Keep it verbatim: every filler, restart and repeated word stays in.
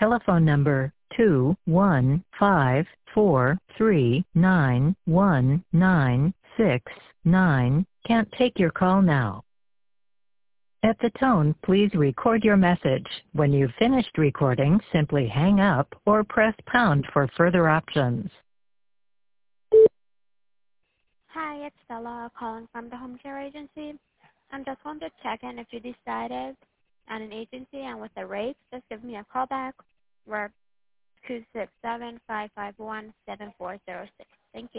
telephone number two one five four three nine one nine six nine can't take your call now. At the tone, please record your message. When you've finished recording, simply hang up or press pound for further options. Hi, it's Stella calling from the home care agency. I just wanted to check in if you decided on an agency and with the rates, just give me a call back. We're two six seven, five five one, seven four zero six.